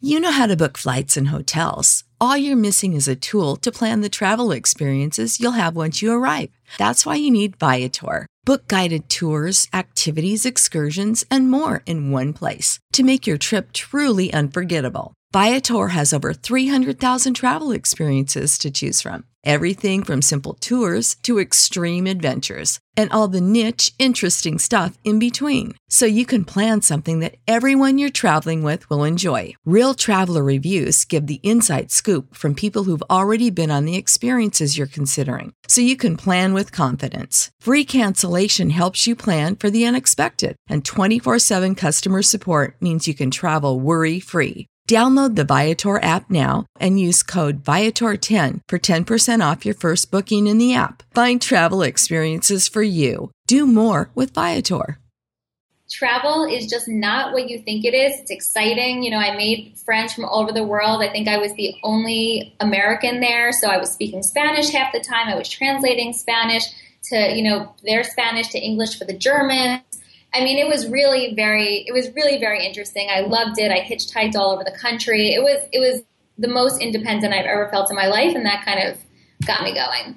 You know how to book flights and hotels. All you're missing is a tool to plan the travel experiences you'll have once you arrive. That's why you need Viator. Book guided tours, activities, excursions, and more in one place to make your trip truly unforgettable. Viator has over 300,000 travel experiences to choose from. Everything from simple tours to extreme adventures and all the niche, interesting stuff in between. So you can plan something that everyone you're traveling with will enjoy. Real traveler reviews give the inside scoop from people who've already been on the experiences you're considering. So you can plan with confidence. Free cancellation helps you plan for the unexpected. And 24/7 customer support means you can travel worry-free. Download the Viator app now and use code Viator10 for 10% off your first booking in the app. Find travel experiences for you. Do more with Viator. Travel is just not what you think it is. It's exciting. You know, I made friends from all over the world. I think I was the only American there, so I was speaking Spanish half the time. I was translating Spanish to, you know, their Spanish to English for the Germans. I mean, it was really very interesting. I loved it. I hitchhiked all over the country. It was the most independent I've ever felt in my life, and that kind of got me going.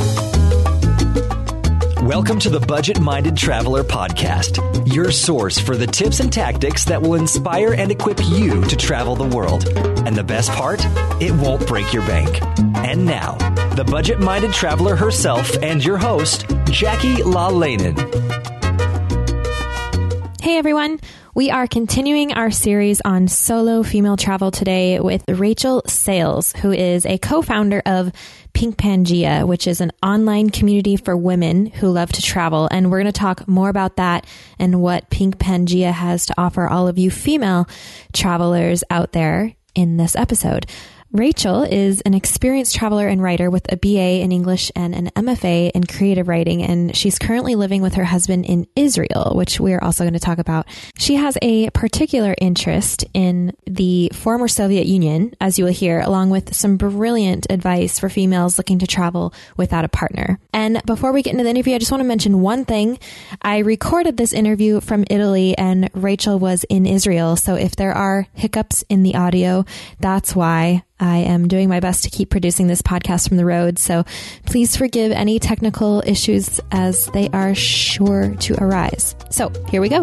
Welcome to the Budget Minded Traveler Podcast, your source for the tips and tactics that will inspire and equip you to travel the world. And the best part, it won't break your bank. And now, the Budget Minded Traveler herself and your host, Jackie LaLanen. Hey everyone, we are continuing our series on solo female travel today with Rachel Sales, who is a co-founder of Pink Pangea, which is an online community for women who love to travel. And we're going to talk more about that and what Pink Pangea has to offer all of you female travelers out there in this episode. Rachel is an experienced traveler and writer with a BA in English and an MFA in creative writing, and she's currently living with her husband in Israel, which we're also going to talk about. She has a particular interest in the former Soviet Union, as you will hear, along with some brilliant advice for females looking to travel without a partner. And before we get into the interview, I just want to mention one thing. I recorded this interview from Italy, and Rachel was in Israel, so if there are hiccups in the audio, that's why. I am doing my best to keep producing this podcast from the road, so please forgive any technical issues as they are sure to arise. So here we go.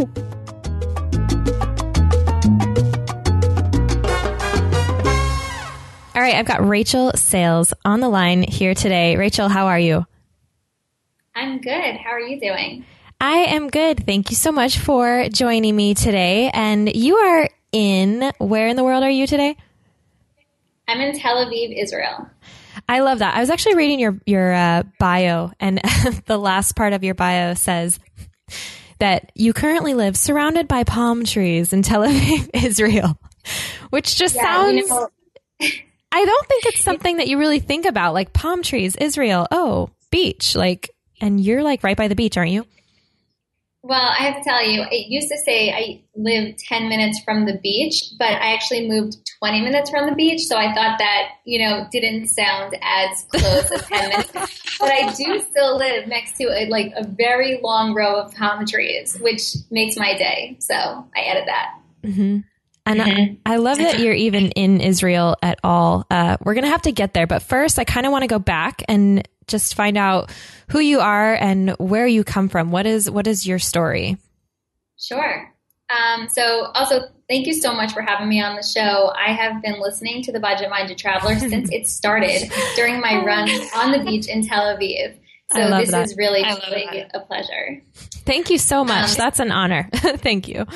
All right, I've got Rachel Sales on the line here today. Rachel, how are you? I'm good. How are you doing? I am good. Thank you so much for joining me today. And you are where in the world are you today? I'm in Tel Aviv, Israel. I love that. I was actually reading your bio, and the last part of your bio says that you currently live surrounded by palm trees in Tel Aviv, Israel, which just sounds... You know, I don't think it's something that you really think about, like palm trees, Israel, oh, beach, like, and you're like right by the beach, aren't you? Well, I have to tell you, it used to say I live 10 minutes from the beach, but I actually moved 20 minutes from the beach. So I thought that, you know, didn't sound as close as 10 minutes. But I do still live next to a very long row of palm trees, which makes my day. So I added that. Mm-hmm. And I love that you're even in Israel at all. We're going to have to get there. But first, I kind of want to go back and just find out who you are and where you come from. What is your story? Sure. So also, thank you so much for having me on the show. I have been listening to the Budget Minded Traveler since it started during my run on the beach in Tel Aviv. So this is really a pleasure. Thank you so much. That's an honor. Thank you.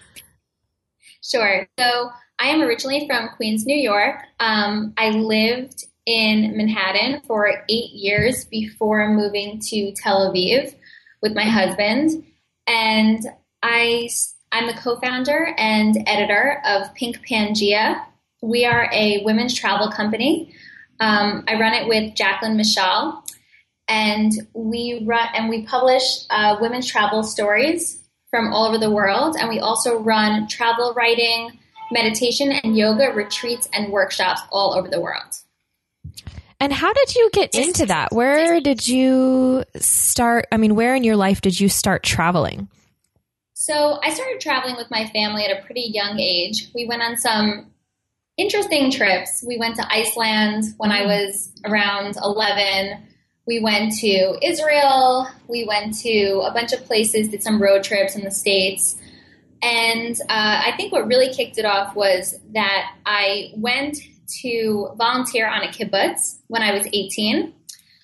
Sure. So I am originally from Queens, New York. I lived in Manhattan for 8 years before moving to Tel Aviv with my husband. And I'm the co-founder and editor of Pink Pangea. We are a women's travel company. I run it with Jacqueline Michal, and we publish women's travel stories from all over the world. And we also run travel writing, meditation, and yoga retreats and workshops all over the world. And how did you get into that? Where did you start? I mean, where in your life did you start traveling? So I started traveling with my family at a pretty young age. We went on some interesting trips. We went to Iceland when I was around 11. We went to Israel. We went to a bunch of places, did some road trips in the States. And I think what really kicked it off was that I went to volunteer on a kibbutz when I was 18,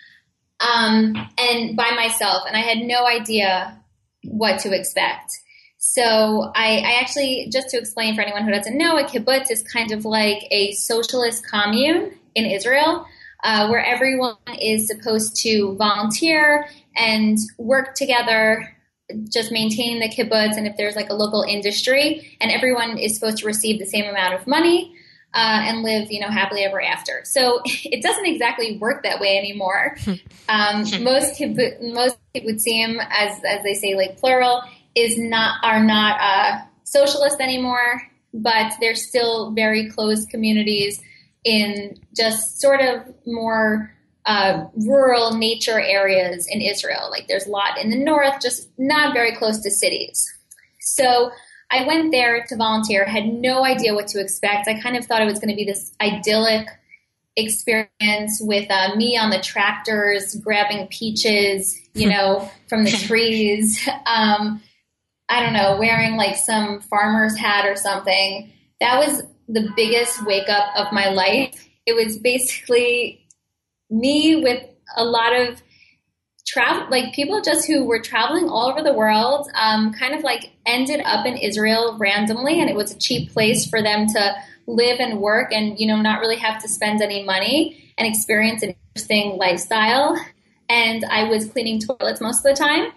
and by myself, and I had no idea what to expect. So I actually, just to explain for anyone who doesn't know, a kibbutz is kind of like a socialist commune in Israel, where everyone is supposed to volunteer and work together, just maintaining the kibbutz, and if there's like a local industry, and everyone is supposed to receive the same amount of money and live, happily ever after. So it doesn't exactly work that way anymore. Most kibbutzim, as they say, like plural, are not socialist anymore, but they're still very closed communities in just sort of more rural nature areas in Israel. Like there's a lot in the north, just not very close to cities. So I went there to volunteer, had no idea what to expect. I kind of thought it was going to be this idyllic experience with me on the tractors, grabbing peaches, from the trees. I don't know, wearing like some farmer's hat or something. That was the biggest wake up of my life. It was basically me with a lot of travel, like people just who were traveling all over the world, kind of like ended up in Israel randomly, and it was a cheap place for them to live and work and, not really have to spend any money and experience an interesting lifestyle. And I was cleaning toilets most of the time.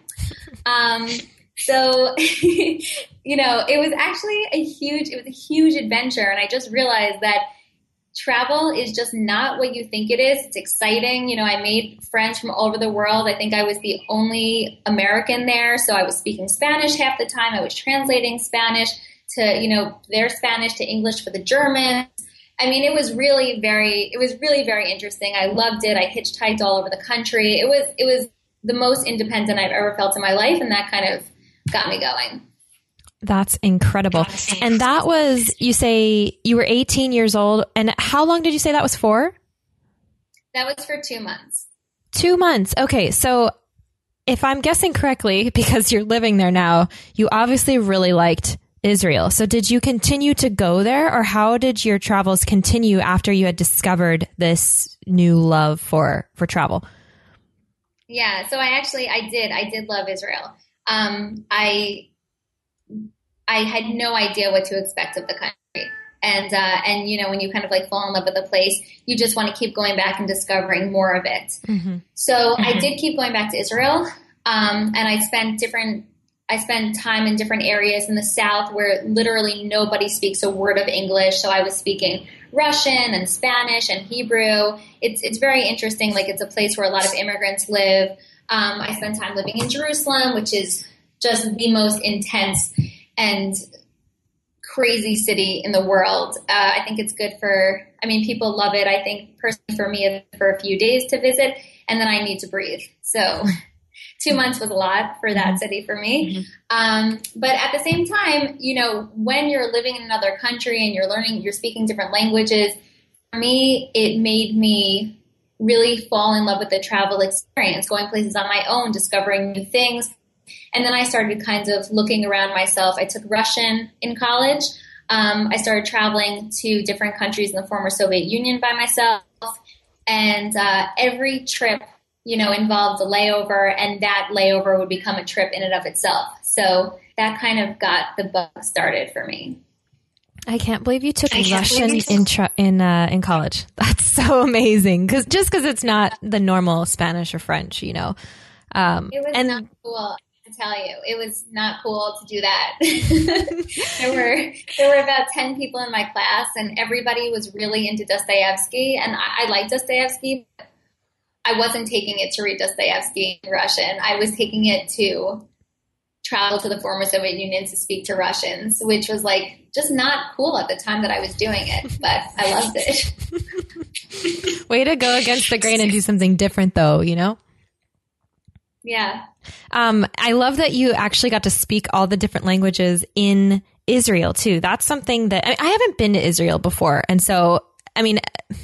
So, it was actually a huge adventure. And I just realized that travel is just not what you think it is. It's exciting. I made friends from all over the world. I think I was the only American there. So I was speaking Spanish half the time. I was translating Spanish to, their Spanish to English for the Germans. I mean, it was really very interesting. I loved it. I hitchhiked all over the country. It was the most independent I've ever felt in my life. And that kind of got me going. That's incredible. And that was, you say you were 18 years old. And how long did you say that was for? That was for 2 months. 2 months. Okay. So if I'm guessing correctly, because you're living there now, you obviously really liked Israel. So did you continue to go there, or how did your travels continue after you had discovered this new love for travel? Yeah. So I did love Israel. I had no idea what to expect of the country. And when you kind of like fall in love with a place, you just want to keep going back and discovering more of it. Mm-hmm. So I did keep going back to Israel. And I spent time in different areas in the South where literally nobody speaks a word of English. So I was speaking Russian and Spanish and Hebrew. It's very interesting. Like it's a place where a lot of immigrants live. I spent time living in Jerusalem, which is just the most intense and crazy city in the world. I think it's good people love it. I think personally for me, it's for a few days to visit, and then I need to breathe. So 2 months was a lot for that city for me. Mm-hmm. But at the same time, when you're living in another country and you're speaking different languages, for me, it made me really fall in love with the travel experience, going places on my own, discovering new things. And then I started kind of looking around myself. I took Russian in college. I started traveling to different countries in the former Soviet Union by myself. And every trip, involved a layover, and that layover would become a trip in and of itself. So that kind of got the bug started for me. I can't believe you took Russian in college. That's so amazing. Because it's not the normal Spanish or French, It was not cool. Tell you, it was not cool to do that. there were about 10 people in my class, and everybody was really into Dostoevsky, and I like Dostoevsky, but I wasn't taking it to read Dostoevsky in Russian. I was taking it to travel to the former Soviet Union to speak to Russians, which was like just not cool at the time that I was doing it, but I loved it. Way to go against the grain and do something different though, Yeah. I love that you actually got to speak all the different languages in Israel too. That's something that I haven't been to Israel before. And so, I mean,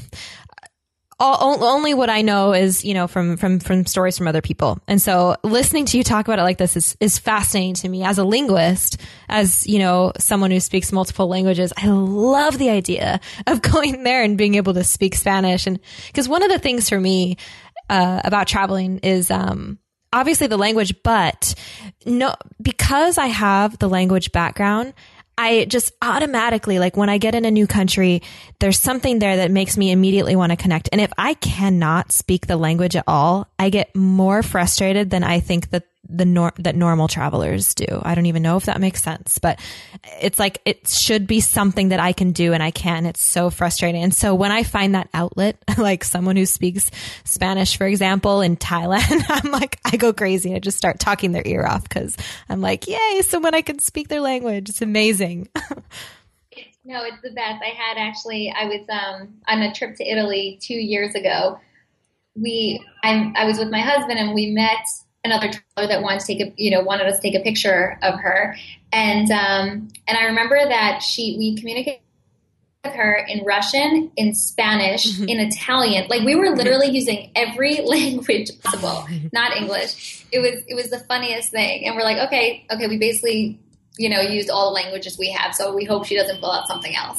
only what I know is, from stories from other people. And so listening to you talk about it like this is fascinating to me as a linguist, as, someone who speaks multiple languages. I love the idea of going there and being able to speak Spanish. And because one of the things for me, about traveling is, obviously the language, but because I have the language background, I just automatically, like when I get in a new country, there's something there that makes me immediately want to connect. And if I cannot speak the language at all, I get more frustrated than I think that that normal travelers do. I don't even know if that makes sense, but it's like, it should be something that I can do and I can. It's so frustrating. And so when I find that outlet, like someone who speaks Spanish, for example, in Thailand, I'm like, I go crazy. I just start talking their ear off because I'm like, yay, someone I can speak their language. It's amazing. No, it's the best. I was on a trip to Italy 2 years ago. I was with my husband and we met another traveler that wanted us to take a picture of her. And I remember that we communicated with her in Russian, in Spanish, in Italian. Like we were literally using every language possible, not English. It was the funniest thing. And we're like, okay, we basically, used all the languages we have. So we hope she doesn't pull out something else.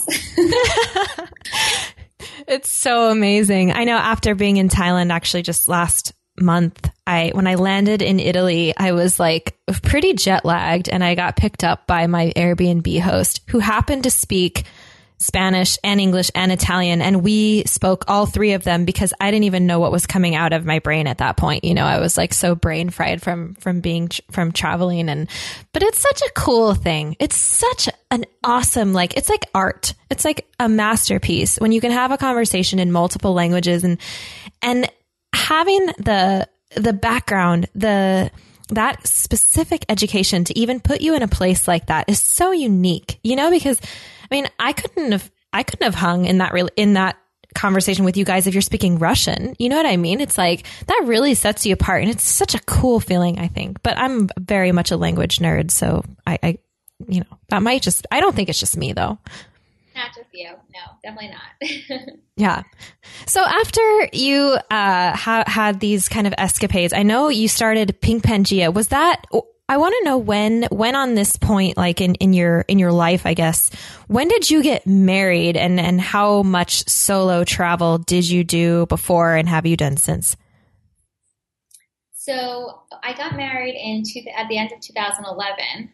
It's so amazing. I know after being in Thailand, actually just last month, when I landed in Italy, I was like pretty jet lagged and I got picked up by my Airbnb host who happened to speak Spanish and English and Italian. And we spoke all three of them because I didn't even know what was coming out of my brain at that point. I was like so brain fried from traveling. But it's such a cool thing. It's such an awesome, it's like art. It's like a masterpiece when you can have a conversation in multiple languages and having the background, that specific education to even put you in a place like that is so unique, because I couldn't have hung in that conversation with you guys if you're speaking Russian. You know what I mean? It's like that really sets you apart and it's such a cool feeling, I think. But I'm very much a language nerd, so I don't think it's just me though. Not just you. No, definitely not. Yeah. So after you had these kind of escapades, I know you started Pink Pangea. Was that, I want to know when on this point, like in your life, I guess, when did you get married and how much solo travel did you do before and have you done since? So I got married at the end of 2011.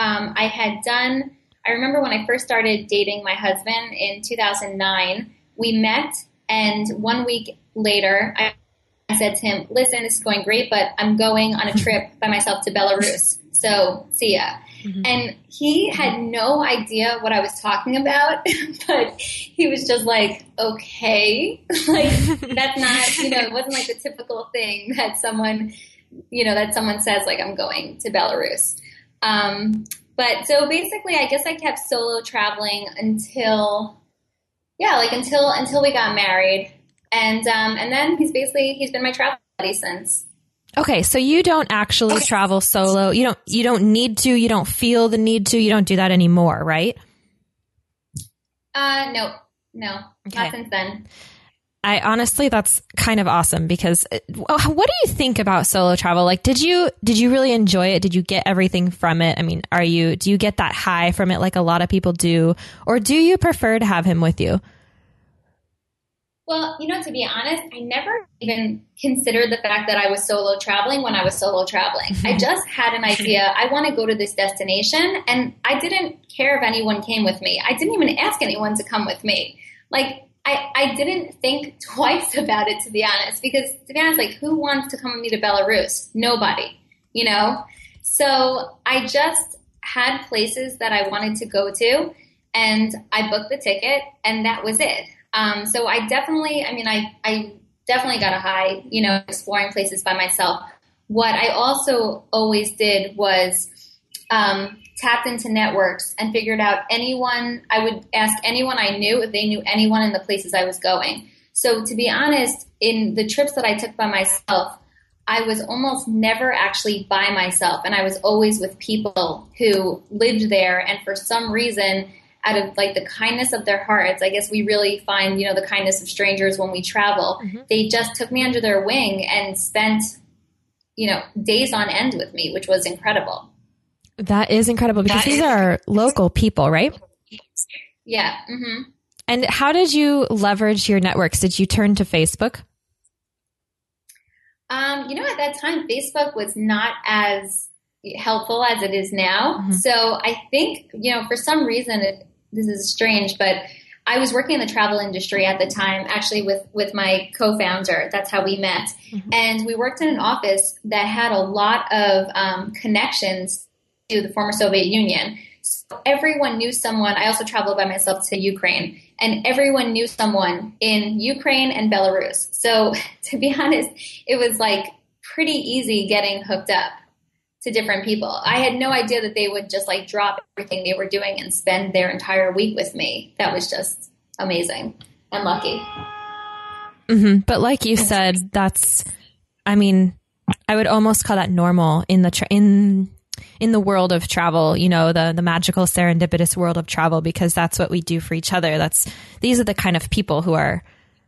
I remember when I first started dating my husband in 2009, we met, and 1 week later, I said to him, listen, this is going great, but I'm going on a trip by myself to Belarus. So see ya. Mm-hmm. And he had no idea what I was talking about, but he was just like, okay, like that's not, it wasn't like the typical thing that someone says, like, I'm going to Belarus. But so basically, I guess I kept solo traveling until we got married. And then he's been my travel buddy since. Okay. So you don't actually travel solo. You don't need to, you don't feel the need to, you don't do that anymore, right? No, not since then. Honestly, that's kind of awesome because what do you think about solo travel? Like, did you really enjoy it? Did you get everything from it? Do you get that high from it like a lot of people do? Or do you prefer to have him with you? Well, to be honest, I never even considered the fact that I was solo traveling when I was solo traveling. I just had an idea. I want to go to this destination, and I didn't care if anyone came with me. I didn't even ask anyone to come with me. Like, I didn't think twice about it, to be honest, because to be honest, like, who wants to come with me to Belarus? Nobody, So I just had places that I wanted to go to, and I booked the ticket, and that was it. So I definitely got a high, exploring places by myself. What I also always did was tapped into networks and figured out I would ask anyone I knew if they knew anyone in the places I was going. So to be honest, in the trips that I took by myself, I was almost never actually by myself, and I was always with people who lived there. And for some reason, out of like the kindness of their hearts, I guess we really find, the kindness of strangers when we travel. Mm-hmm. They just took me under their wing and spent, days on end with me, which was incredible. That is incredible because these are local people, right? Yeah. Mm-hmm. And how did you leverage your networks? Did you turn to Facebook? At that time, Facebook was not as helpful as it is now. Mm-hmm. So I think, for some reason, this is strange, but I was working in the travel industry at the time, actually with my co-founder. That's how we met. Mm-hmm. And we worked in an office that had a lot of connections to the former Soviet Union. So everyone knew someone. I also traveled by myself to Ukraine, and everyone knew someone in Ukraine and Belarus. So to be honest, it was like pretty easy getting hooked up to different people. I had no idea that they would just like drop everything they were doing and spend their entire week with me. That was just amazing and lucky. Mm-hmm. But like you said, I would almost call that normal in the world of travel, the magical serendipitous world of travel, because that's what we do for each other. These are the kind of people who are,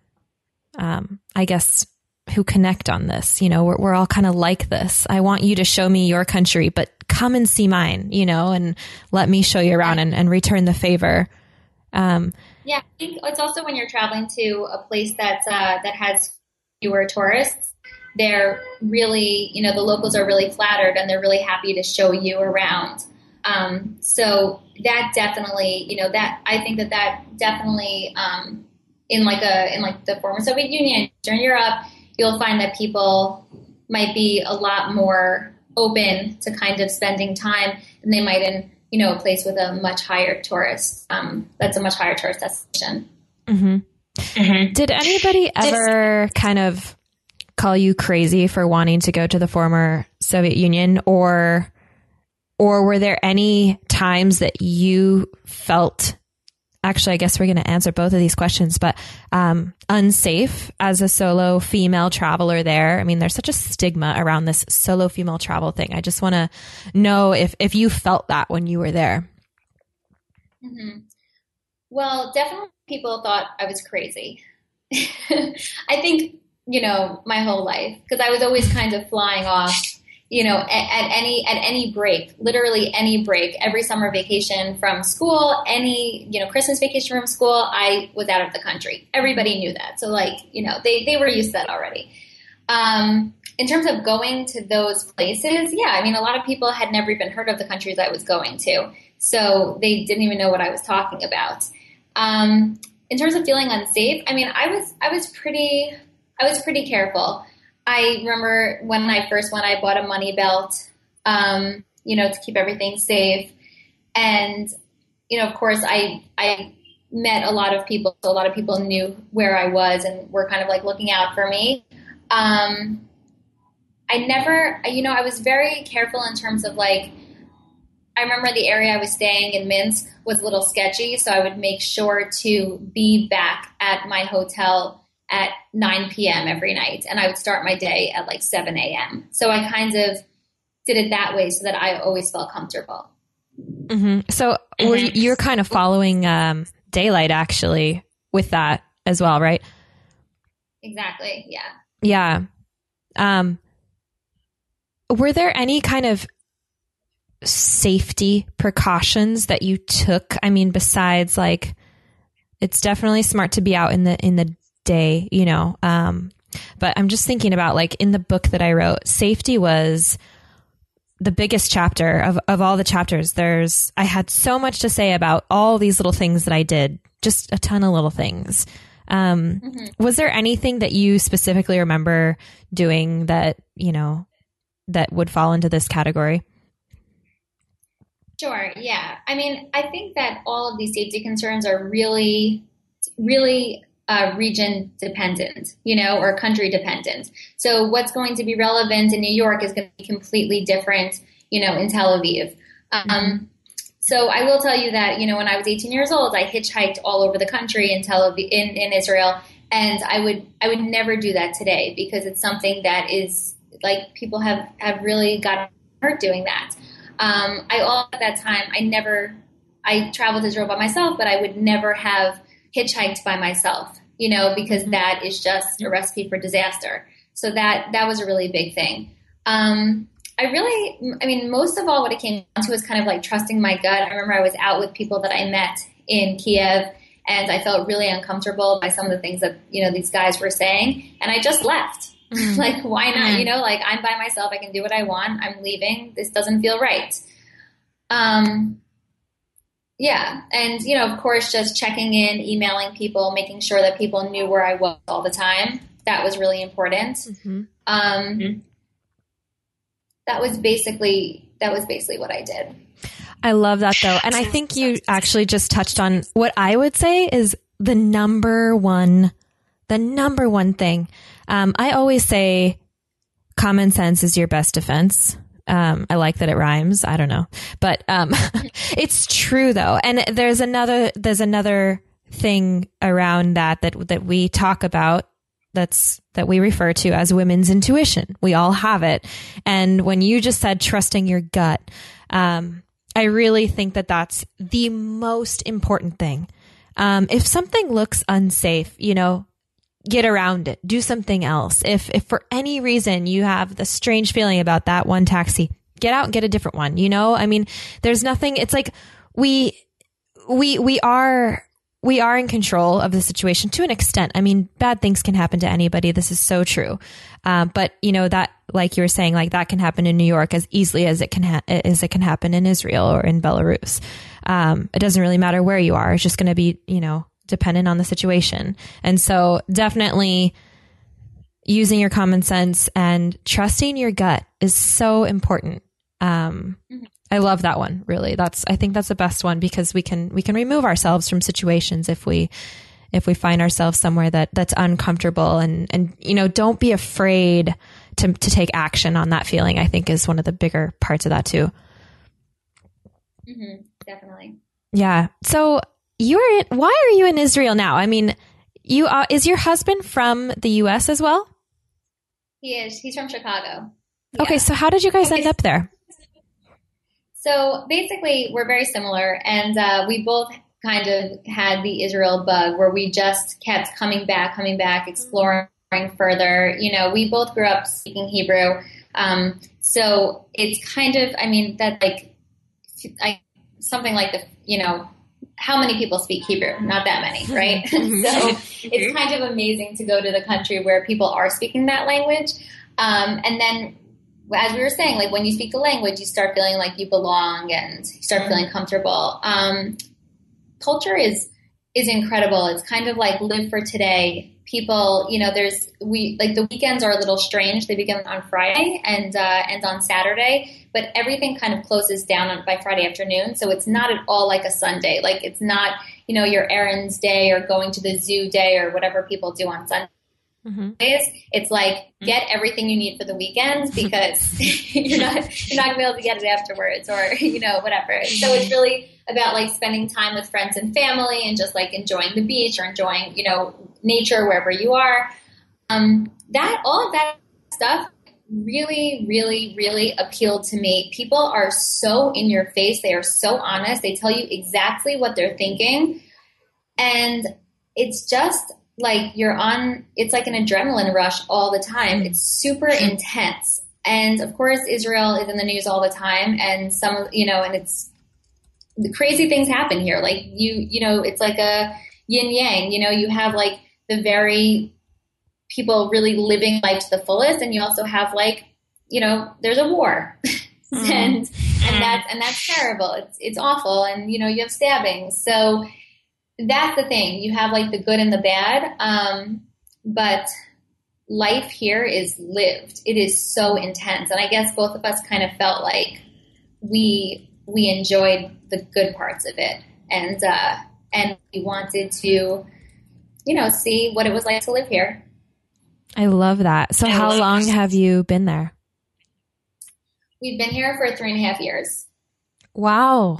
I guess, who connect on this. We're all kind of like this. I want you to show me your country, but come and see mine, and let me show you around and return the favor. Yeah, I think it's also when you're traveling to a place that has fewer tourists, they're really, the locals are really flattered and they're really happy to show you around. So that definitely, I think that definitely, in the former Soviet Union, Eastern Europe, you'll find that people might be a lot more open to kind of spending time than they might in, a place with a much higher tourist, that's a much higher tourist destination. Mm-hmm. Mm-hmm. Did anybody ever kind of call you crazy for wanting to go to the former Soviet Union, or were there any times that you felt, actually, I guess we're going to answer both of these questions, but unsafe as a solo female traveler there? I mean, there's such a stigma around this solo female travel thing. I just want to know if you felt that when you were there. Mm-hmm. Well, definitely people thought I was crazy. I think, my whole life, because I was always kind of flying off, at any break, literally any break, every summer vacation from school, any, Christmas vacation from school, I was out of the country. Everybody knew that. So they were used to that already. In terms of going to those places, yeah, a lot of people had never even heard of the countries I was going to. So they didn't even know what I was talking about. In terms of feeling unsafe, I was pretty careful. I remember when I first went, I bought a money belt, to keep everything safe. And, of course, I met a lot of people, so a lot of people knew where I was and were kind of like looking out for me. I was very careful in terms of I remember the area I was staying in, Minsk, was a little sketchy, so I would make sure to be back at my hotel at 9 p.m. every night, and I would start my day at 7 a.m. So I kind of did it that way so that I always felt comfortable. Mm-hmm. So you're kind of following daylight actually with that as well, right? Exactly. Yeah. Yeah. Were there any kind of safety precautions that you took? Besides it's definitely smart to be out in the day, but I'm just thinking about in the book that I wrote, safety was the biggest chapter of all the chapters. I had so much to say about all these little things that I did, just a ton of little things. Mm-hmm. Was there anything that you specifically remember doing that, that would fall into this category? Sure. Yeah. I think that all of these safety concerns are really, really region dependent, or country dependent. So what's going to be relevant in New York is going to be completely different, in Tel Aviv. So I will tell you that, when I was 18 years old, I hitchhiked all over the country in Tel Aviv, in Israel. And I would never do that today because it's something that is like people have really gotten hurt doing that. At that time, I traveled to Israel by myself, but I would never have hitchhiked by myself, because that is just a recipe for disaster. So that was a really big thing. Most of all, what it came down to was kind of like trusting my gut. I remember I was out with people that I met in Kiev, and I felt really uncomfortable by some of the things that, these guys were saying. And I just left. Like, why not? I'm by myself. I can do what I want. I'm leaving. This doesn't feel right. Yeah. And, of course, just checking in, emailing people, making sure that people knew where I was all the time. That was really important. That was basically what I did. I love that though. And I think you actually just touched on what I would say is the number one thing. I always say common sense is your best defense. I like that it rhymes. I don't know, but, it's true though. And there's another thing around that we talk about that we refer to as women's intuition. We all have it. And when you just said trusting your gut, I really think that that's the most important thing. If something looks unsafe, get around it, do something else. If for any reason you have the strange feeling about that one taxi, get out and get a different one. There's nothing, it's like we are in control of the situation to an extent. Bad things can happen to anybody. This is so true. But that, like you were saying, like that can happen in New York as easily as it can happen in Israel or in Belarus. It doesn't really matter where you are. It's just going to be, dependent on the situation. And so definitely using your common sense and trusting your gut is so important. I love that one. Really. I think that's the best one because we can remove ourselves from situations if we find ourselves somewhere that's uncomfortable and don't be afraid to take action on that feeling, I think is one of the bigger parts of that too. Definitely. Yeah. So why are you in Israel now? Is your husband from the US as well? He is. He's from Chicago. Okay. Yeah. So how did you guys end up there? So basically we're very similar and we both kind of had the Israel bug where we just kept coming back, exploring further. We both grew up speaking Hebrew. So it's kind of, that like something like how many people speak Hebrew? Not that many, right? So it's kind of amazing to go to the country where people are speaking that language. And then as we were saying, like when you speak the language, you start feeling like you belong and you start feeling comfortable. Culture is incredible. It's kind of like live for today. People, the weekends are a little strange. They begin on Friday and on Saturday, but everything kind of closes down by Friday afternoon. So it's not at all like a Sunday. Like it's not, your errands day or going to the zoo day or whatever people do on Sundays. It's like get everything you need for the weekends because you're not gonna be able to get it afterwards or whatever. So it's really about like spending time with friends and family and just like enjoying the beach or enjoying nature wherever you are. All of that stuff really, really, really appealed to me. People are so in your face. They are so honest. They tell you exactly what they're thinking. And it's just like it's like an adrenaline rush all the time. It's super intense. And of course, Israel is in the news all the time. And and it's the crazy things happen here. Like it's like a yin yang, you have like the very people really living life to the fullest. And you also have like, there's a war and that's terrible. It's awful. And, you have stabbings. So that's the thing. You have like the good and the bad. But life here is lived. It is so intense. And I guess both of us kind of felt like we enjoyed the good parts of it. And we wanted to, see what it was like to live here. I love that. So how long have you been there? We've been here for 3.5 years. Wow.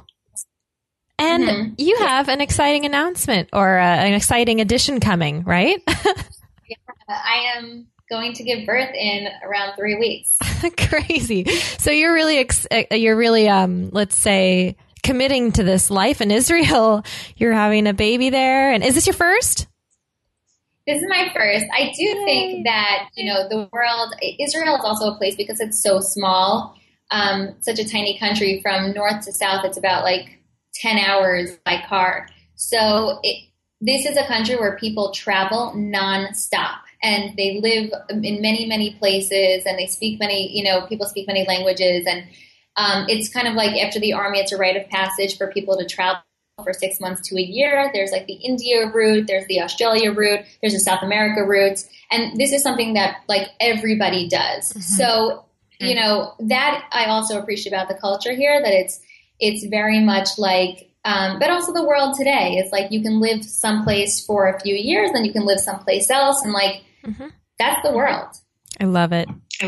And you have an exciting announcement or an exciting addition coming, right? I am going to give birth in around 3 weeks. Crazy. So you're really, let's say, committing to this life in Israel. You're having a baby there. And is this your first? This is my first. I do think that, the world, Israel is also a place because it's so small, such a tiny country from north to south. It's about like 10 hours by car. So this is a country where people travel nonstop and they live in many, many places and they speak many, people speak many languages. And it's kind of like after the army, it's a rite of passage for people to travel for 6 months to a year. There's like the India route, there's the Australia route, there's the South America route. And this is something that like everybody does. Mm-hmm. So, that I also appreciate about the culture here, that it's very much like, but also the world today is like you can live someplace for a few years, then you can live someplace else. And like, that's the world. I love it.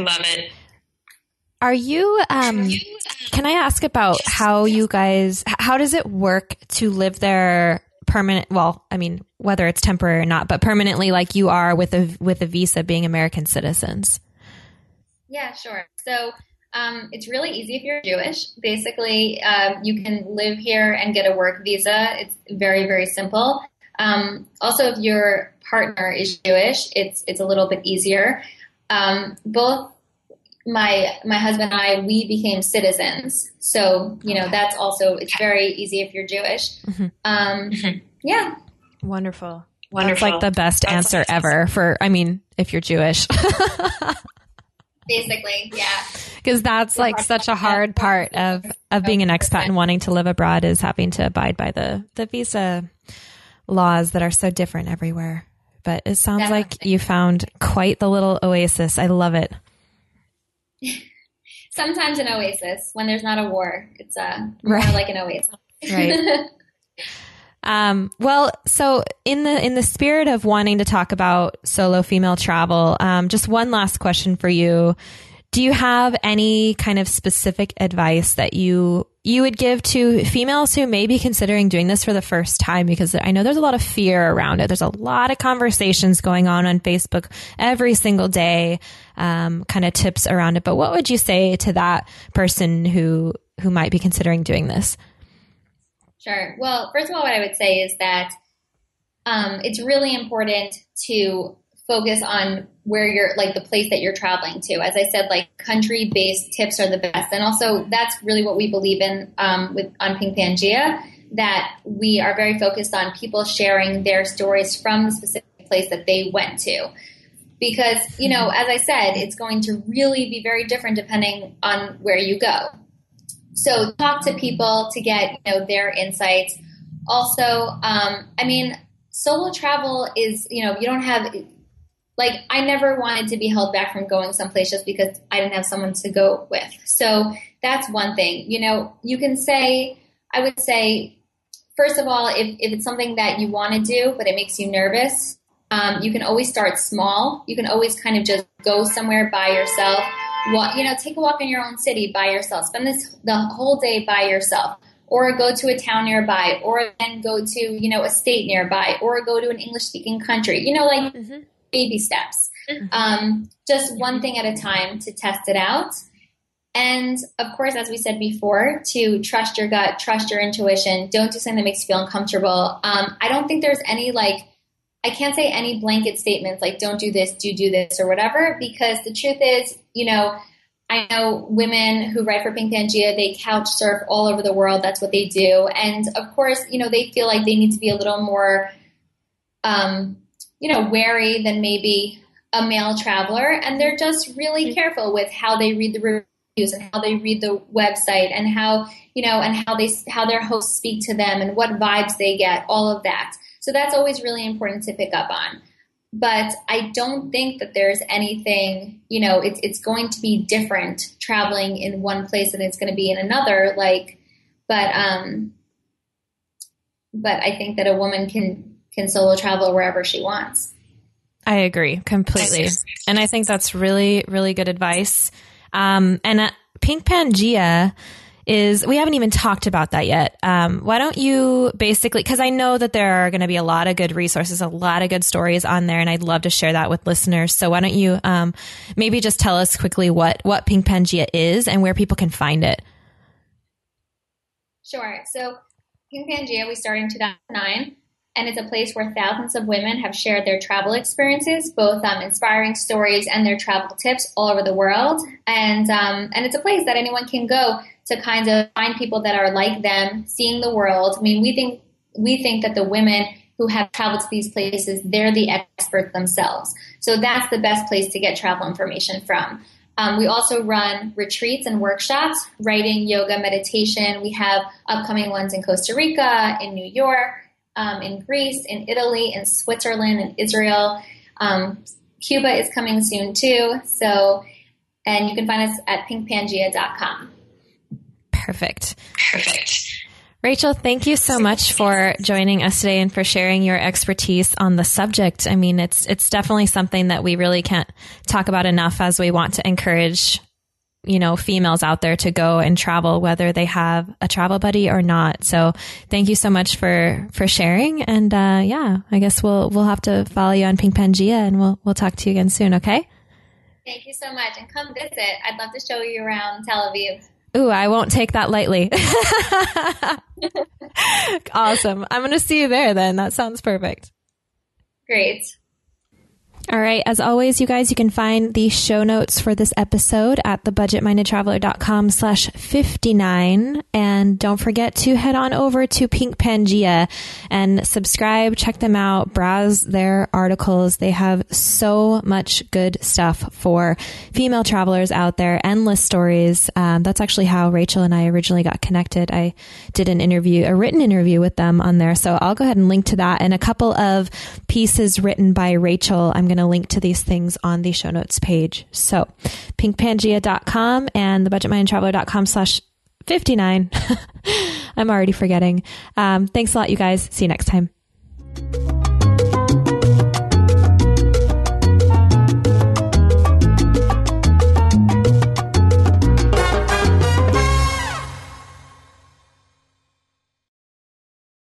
Are you, can I ask about how does it work to live there permanent? Well, I mean, whether it's temporary or not, but permanently like you are with a visa being American citizens? Yeah, sure. So, it's really easy if you're Jewish. Basically, you can live here and get a work visa. It's very, very simple. Also, if your partner is Jewish, it's a little bit easier. Both my husband and I, we became citizens. So, that's also, it's very easy if you're Jewish. Yeah. Wonderful. That's like the best answer ever if you're Jewish. Basically, yeah. Because that's like such a hard part of being an expat and wanting to live abroad is having to abide by the visa laws that are so different everywhere. But it sounds like you found quite the little oasis. I love it. Sometimes an oasis when there's not a war. It's more like an oasis. Right. Well, so in the spirit of wanting to talk about solo female travel, just one last question for you. Do you have any kind of specific advice that you would give to females who may be considering doing this for the first time? Because I know there's a lot of fear around it. There's a lot of conversations going on Facebook every single day, kind of tips around it. But what would you say to that person who might be considering doing this? Sure. Well, first of all, what I would say is that it's really important to focus on where you're, like the place that you're traveling to. As I said, like country-based tips are the best. And also that's really what we believe in on Pink Pangea, that we are very focused on people sharing their stories from the specific place that they went to. Because, as I said, it's going to really be very different depending on where you go. So talk to people to get, their insights. Also, solo travel is, you don't have, like, I never wanted to be held back from going someplace just because I didn't have someone to go with. So that's one thing. You can say, I would say, first of all, if it's something that you want to do, but it makes you nervous, you can always start small. You can always kind of just go somewhere by yourself. Take a walk in your own city by yourself. Spend the whole day by yourself, or go to a town nearby, or then go to, a state nearby, or go to an English-speaking country. Baby steps. Just one thing at a time to test it out. And of course, as we said before, to trust your gut, trust your intuition. Don't do something that makes you feel uncomfortable. I don't think there's any I can't say any blanket statements like don't do this, do this or whatever, because the truth is, I know women who write for Pink Pangea, they couch surf all over the world. That's what they do. And of course, they feel like they need to be a little more, wary than maybe a male traveler. And they're just really careful with how they read the reviews and how they read the website and how, how their hosts speak to them and what vibes they get, all of that. So that's always really important to pick up on. But I don't think that there's anything, it's going to be different traveling in one place than it's going to be in another. But I think that a woman can solo travel wherever she wants. I agree completely. And I think that's really, really good advice. And Pink Pangea is we haven't even talked about that yet. Why don't you basically, because I know that there are going to be a lot of good resources, a lot of good stories on there, and I'd love to share that with listeners. So why don't you maybe just tell us quickly what Pink Pangea is and where people can find it? Sure. So Pink Pangea, we started in 2009, and it's a place where thousands of women have shared their travel experiences, both inspiring stories and their travel tips all over the world. And it's a place that anyone can go to kind of find people that are like them, seeing the world. I mean, we think that the women who have traveled to these places, they're the experts themselves. So that's the best place to get travel information from. We also run retreats and workshops, writing, yoga, meditation. We have upcoming ones in Costa Rica, in New York, in Greece, in Italy, in Switzerland, in Israel. Cuba is coming soon too. So, and you can find us at pinkpangea.com. Perfect. Rachel, thank you so much for joining us today and for sharing your expertise on the subject. I mean, it's definitely something that we really can't talk about enough, as we want to encourage, females out there to go and travel, whether they have a travel buddy or not. So thank you so much for sharing. And, I guess we'll have to follow you on Pink Pangea, and we'll talk to you again soon. Okay. Thank you so much. And come visit. I'd love to show you around Tel Aviv. Ooh, I won't take that lightly. Awesome. I'm going to see you there then. That sounds perfect. Great. All right. As always, you guys, you can find the show notes for this episode at thebudgetmindedtraveler.com/59. And don't forget to head on over to Pink Pangea and subscribe, check them out, browse their articles. They have so much good stuff for female travelers out there, endless stories. That's actually how Rachel and I originally got connected. I did a written interview with them on there. So I'll go ahead and link to that, and a couple of pieces written by Rachel. I'm going to link to these things on the show notes page. So pinkpangea.com and thebudgetmindedtraveler.com/59. I'm already forgetting. Thanks a lot, you guys. See you next time.